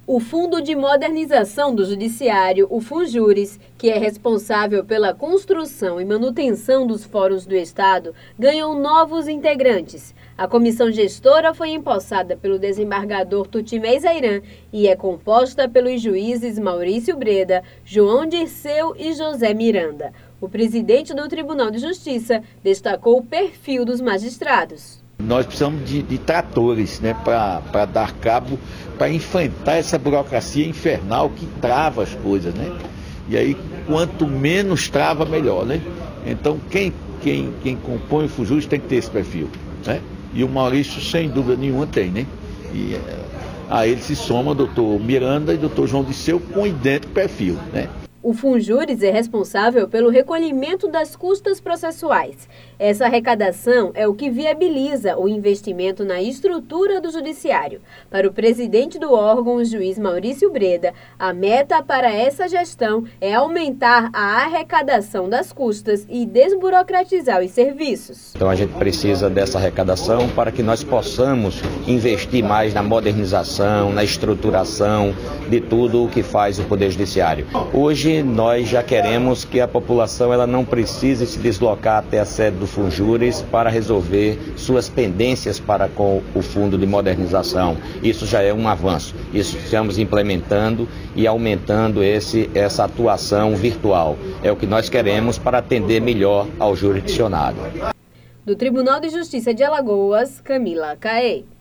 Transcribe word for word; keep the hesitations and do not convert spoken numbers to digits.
O Fundo de Modernização do Judiciário, o Funjuris, que é responsável pela construção e manutenção dos fóruns do Estado, ganhou novos integrantes. A comissão gestora foi empossada pelo desembargador Tutimé Zairan e é composta pelos juízes Maurício Breda, João Dirceu e José Miranda. O presidente do Tribunal de Justiça destacou o perfil dos magistrados. Nós precisamos de, de tratores, né, para dar cabo, para enfrentar essa burocracia infernal que trava as coisas, né? E aí, quanto menos trava, melhor, né? Então, quem, quem, quem compõe o Funjuris tem que ter esse perfil, né? E o Maurício, sem dúvida nenhuma, tem, né? E a ele se soma o doutor Miranda e o doutor João Dirceu com idêntico perfil, né? O Funjuris é responsável pelo recolhimento das custas processuais. Essa arrecadação é o que viabiliza o investimento na estrutura do judiciário. Para o presidente do órgão, o juiz Maurício Breda, a meta para essa gestão é aumentar a arrecadação das custas e desburocratizar os serviços. Então a gente precisa dessa arrecadação para que nós possamos investir mais na modernização, na estruturação de tudo o que faz o Poder Judiciário. Hoje nós já queremos que a população ela não precise se deslocar até a sede do Funjuris para resolver suas pendências para com o Fundo de Modernização. Isso já é um avanço. Isso estamos implementando e aumentando esse, essa atuação virtual. É o que nós queremos para atender melhor ao jurisdicionado. Do Tribunal de Justiça de Alagoas, Camila Caê.